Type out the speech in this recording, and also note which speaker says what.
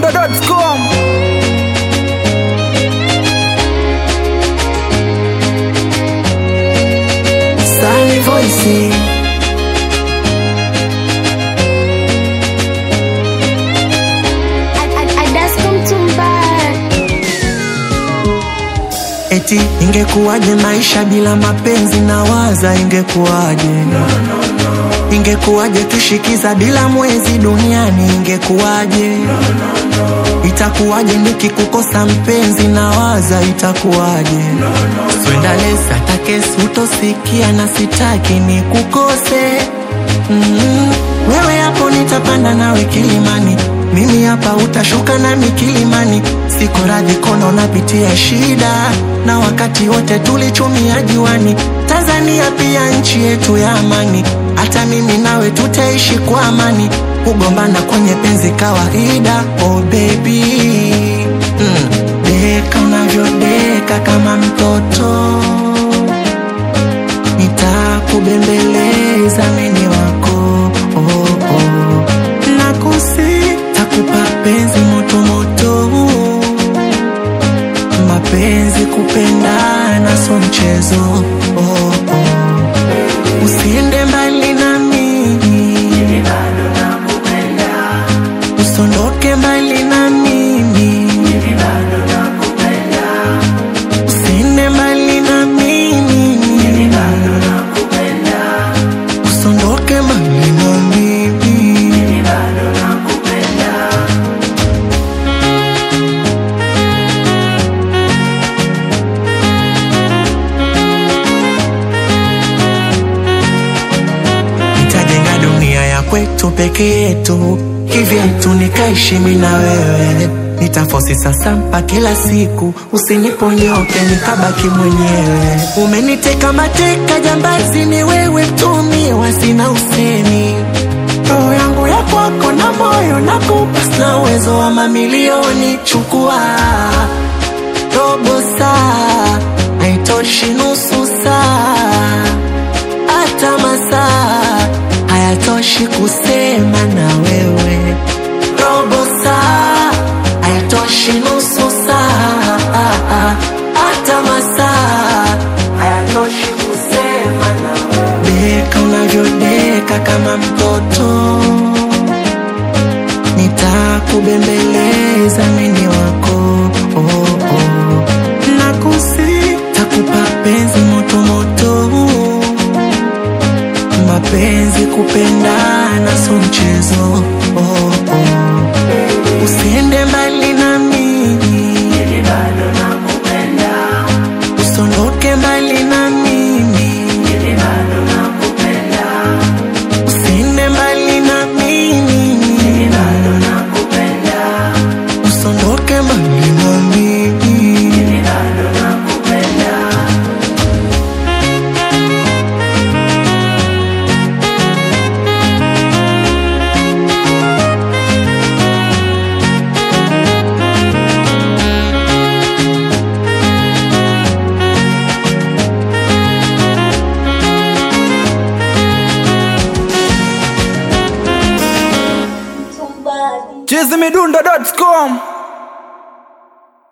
Speaker 1: chizimidundo.com.
Speaker 2: Sunny Voice. Eti ingekuwaje maisha bila mapenzi, na waza ingekuwaje? Ingekuwaje tushikiza bila mwezi duniani, ingekuwaje? Itakuwaje nikikukosa mpenzi, na waza itakuwaje? Swenda lesa takesi utosikia, na sitaki nikukose. Wewe hapo nitapanda nawe kilimani, mimi hapa utashuka nami kilimani. Siko radhi kono napitia shida, na wakati wote tulichumia juani. Tanzania pia nchi yetu ya amani, hata mimi nawe tutaishi kwa amani. Kugombana kwenye penzi kawaida. Oh baby, deka unavyodeka kama mtoto, nitakubembeleza mimi wako. Nakusi takupa penzi moto moto, mapenzi kupendana so mchezo. Usiende mbali na mimi, bado nakupenda. Usondoke mbali na mimi, bado nakupenda. Usiende mbali na mimi, bado nakupenda. Usondoke mbali na mimi, bado nakupenda. Nitajenga dunia ya kwetu peke yetu, kivyetu nikaishi mimi na wewe. Nitafosi sasa mpa kila siku, usiniponyoke nikabaki mwenyewe. Umeniteka mateka jambazi, ni wewe mtumiwa, sina usemi. Roho yangu ya kwako na moyo nakupa, sina uwezo wa mamilioni. Chukua robo saa, haitoshi nusu saa, hata masaa hayatoshi kusema na wewe. Robo saa hayatoshi nusu saa, hata masaa hayatoshi kusema na wewe. Deka unavyodeka kama mtoto, nitakubembeleza mimi wako. Nakusi takupa penzi moto moto, mapenzi kupendana so mchezo. Usiende mbali na mimi, bado nakupenda. Usondoke mbali na mimi, bado nakupenda. Usiende mbali na mimi, bado nakupenda. Usondoke mbali na mimi, bado nakupenda.
Speaker 1: chizimidundo.com.